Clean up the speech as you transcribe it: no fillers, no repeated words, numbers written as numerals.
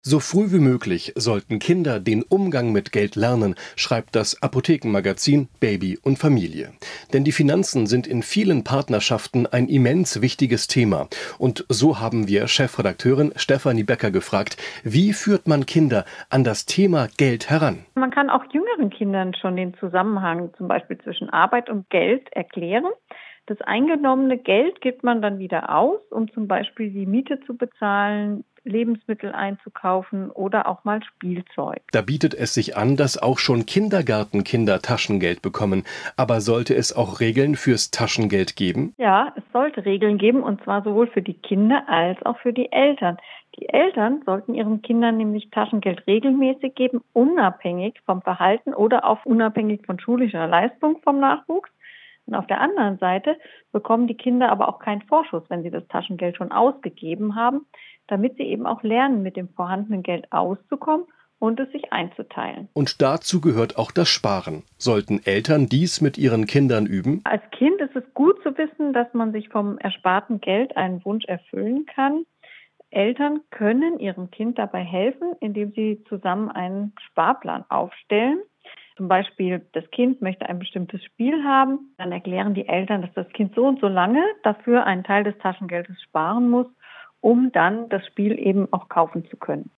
So früh wie möglich sollten Kinder den Umgang mit Geld lernen, schreibt das Apothekenmagazin Baby und Familie. Denn die Finanzen sind in vielen Partnerschaften ein immens wichtiges Thema. Und so haben wir Chefredakteurin Stefanie Becker gefragt, wie führt man Kinder an das Thema Geld heran? Man kann auch jüngeren Kindern schon den Zusammenhang zum Beispiel zwischen Arbeit und Geld erklären. Das eingenommene Geld gibt man dann wieder aus, um zum Beispiel die Miete zu bezahlen, Lebensmittel einzukaufen oder auch mal Spielzeug. Da bietet es sich an, dass auch schon Kindergartenkinder Taschengeld bekommen. Aber sollte es auch Regeln fürs Taschengeld geben? Ja, es sollte Regeln geben, und zwar sowohl für die Kinder als auch für die Eltern. Die Eltern sollten ihren Kindern nämlich Taschengeld regelmäßig geben, unabhängig vom Verhalten oder auch unabhängig von schulischer Leistung vom Nachwuchs. Und auf der anderen Seite bekommen die Kinder aber auch keinen Vorschuss, wenn sie das Taschengeld schon ausgegeben haben, damit sie eben auch lernen, mit dem vorhandenen Geld auszukommen und es sich einzuteilen. Und dazu gehört auch das Sparen. Sollten Eltern dies mit ihren Kindern üben? Als Kind ist es gut zu wissen, dass man sich vom ersparten Geld einen Wunsch erfüllen kann. Eltern können ihrem Kind dabei helfen, indem sie zusammen einen Sparplan aufstellen. Zum Beispiel, das Kind möchte ein bestimmtes Spiel haben. Dann erklären die Eltern, dass das Kind so und so lange dafür einen Teil des Taschengeldes sparen muss, um dann das Spiel eben auch kaufen zu können.